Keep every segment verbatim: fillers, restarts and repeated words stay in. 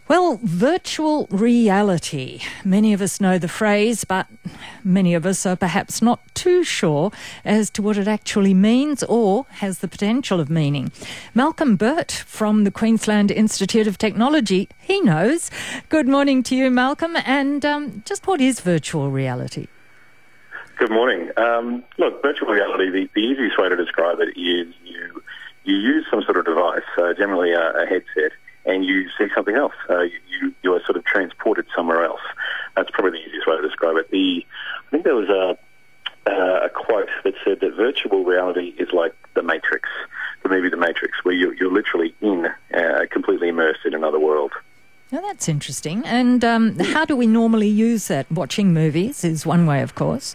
Well, virtual reality. Many of us know the phrase, but many of us are perhaps not too sure as to what it actually means or has the potential of meaning. Malcolm Burt from the Queensland Institute of Technology, he knows. Good morning to you, Malcolm. And um, just what is virtual reality? Good morning. Um, look, virtual reality, the, the easiest way to describe it is you you use some sort of device, uh, generally a, a headset, and you see something else. Uh, you, you you are sort of transported somewhere else. That's probably the easiest way to describe it. The I think there was a, uh, a quote that said that virtual reality is like the Matrix, the movie The Matrix, where you're, you're literally in, uh, completely immersed in another world. Now, that's interesting. And um, how do we normally use that? Watching movies is one way, of course.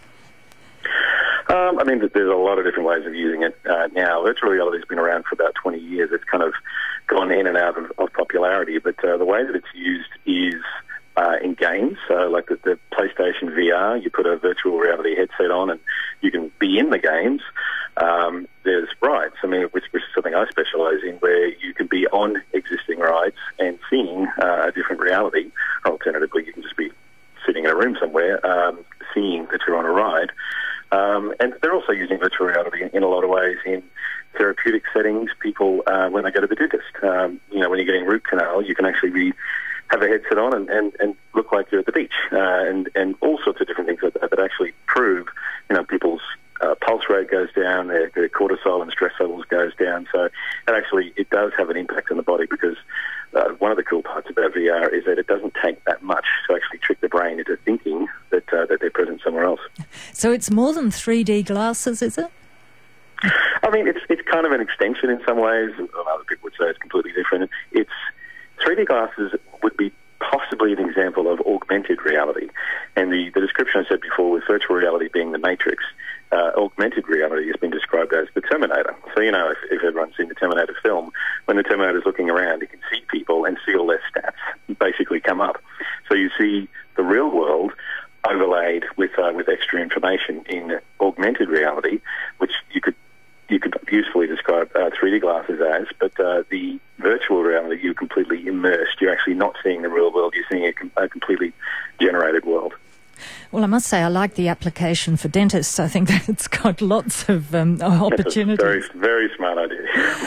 Um, I mean, there's a lot of different ways of using it uh, now. Virtual reality has been around for about twenty years. It's kind of gone in and out of, of popularity, but uh, the way that it's used is uh, in games. So like the, the PlayStation V R, you put a virtual reality headset on and you can be in the games. Um, there's rides, I mean, which, which is something I specialise in, where you can be on existing rides and seeing uh, a different reality. Alternatively, you can just be sitting in a room somewhere, um, seeing that you're on a ride. Um, and they're also using virtual reality in a lot of ways in therapeutic settings. People, uh, when they go to the dentist, um, you know, when you're getting root canal, you can actually be, have a headset on and, and, and look like you're at the beach, uh, and, and all sorts of different things like that that actually prove, you know, people's uh, pulse rate goes down, their, their cortisol and stress levels goes down. So it actually, it does have an impact on the body, because uh, one of the cool parts about V R is that it doesn't take that much to actually trick the brain into thinking that uh, that they're present somewhere else. So it's more than three D glasses, is it? I mean, it's it's kind of an extension in some ways. Other people would say it's completely different. It's three D glasses would be possibly an example of augmented reality. And the, the description I said before, with virtual reality being the Matrix, uh, augmented reality has been described as the Terminator. So, you know, if, if everyone's seen the Terminator film, when the Terminator's looking around, he can see people and see all their stats basically come up. So you see the real world overlaid with uh, with extra information in augmented reality, which you could you could usefully describe uh, three D glasses as, but uh, the virtual reality, you're completely immersed. You're actually not seeing the real world. You're seeing a, com- a completely generated world. Well, I must say I like the application for dentists. I think that it's got lots of um, opportunities. Very, very smart idea.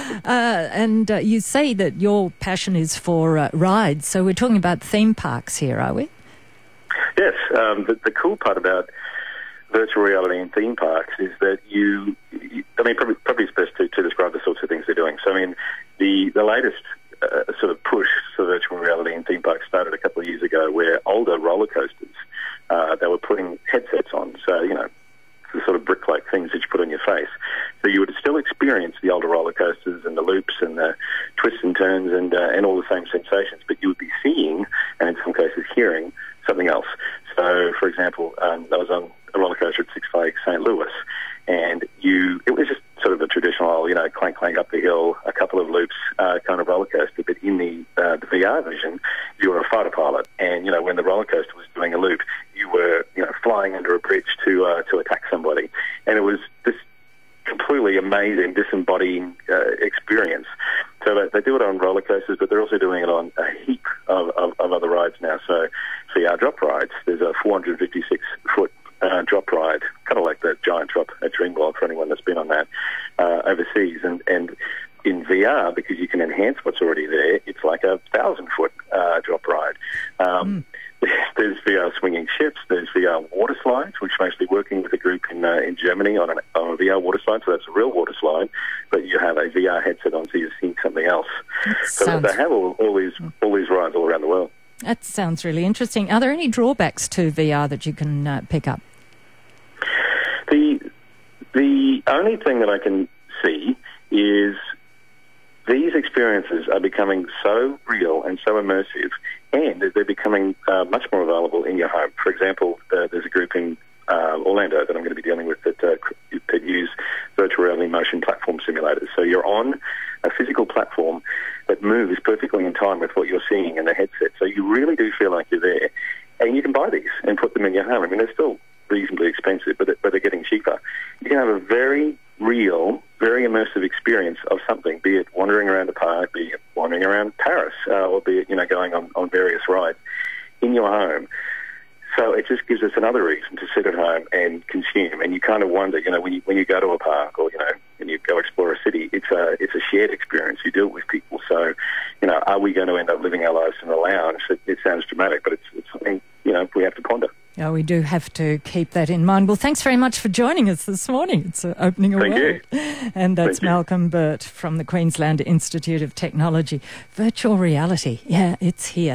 uh, and uh, you say that your passion is for uh, rides, so we're talking about theme parks here, are we? Yes. Um, the, the cool part about virtual reality in theme parks is that you, you I mean, probably, probably it's best to, to describe the sorts of things they're doing. So, I mean, the, the latest uh, sort of push for virtual reality in theme parks started a couple of years ago, where older roller coasters, uh, they were putting headsets on. So, you know, the sort of brick-like things that you put on your face. So you would still experience the older roller coasters and the loops and the twists and turns and, uh, and all the same sensations, but you would be seeing, and in some cases hearing, something else. So, for example, um, I was on a roller coaster at Six Flags Saint Louis, and you, it was just sort of a traditional, you know, clank, clank up the hill, a couple of loops uh, kind of roller coaster, but in the, uh, the V R vision, you were a fighter pilot, and, you know, when the roller coaster was doing a loop, you were, you know, flying under a bridge to, uh, to attack somebody, and it was this completely amazing, disembodying uh, experience. So they, they do it on roller coasters, but they're also doing it on a heap of, of, of other rides now. So V R drop rides, there's a four hundred fifty-six foot uh, drop ride, kind of like the giant drop at Dreamworld for anyone that's been on that uh, overseas. And, and in V R, because you can enhance what's already there, it's like a thousand foot uh, drop ride. Um, mm. There's V R swinging ships. There's V R water slides, which I'm actually working with a group in uh, in Germany on, an, on a V R water slide. So that's a real water slide, but you have a V R headset on, so you're seeing something else. That so sounds... they have all, all these all these rides all around the world. That sounds really interesting. Are there any drawbacks to V R that you can uh, pick up? The the only thing that I can see is these experiences are becoming so real and so immersive, and they're becoming uh, much more available in your home. For example, uh, there's a group in uh, Orlando that I'm going to be dealing with that, uh, that use virtual reality motion platform simulators. So you're on a physical platform that moves perfectly in time with what you're seeing in the headset. So you really do feel like you're there. And you can buy these and put them in your home. I mean, they're still reasonably expensive, but they're getting cheaper. You can have a very real, very immersive experience of something, be it wandering around a park, be it wandering around Paris, uh, or be it, you know, going on, on on various rides in your home. So it just gives us another reason to sit at home and consume. And you kind of wonder, you know, when you when you go to a park or, you know, when you go explore a city, it's a it's a shared experience. You do it with people. So, you know, are we going to end up living our lives in a lounge? It, it sounds dramatic, but it's, it's something, you know, we have to ponder. Yeah, we do have to keep that in mind. Well, thanks very much for joining us this morning. It's uh, opening a Thank world. you. And that's Thank you. Malcolm Burt from the Queensland Institute of Technology. Virtual reality, yeah, it's here.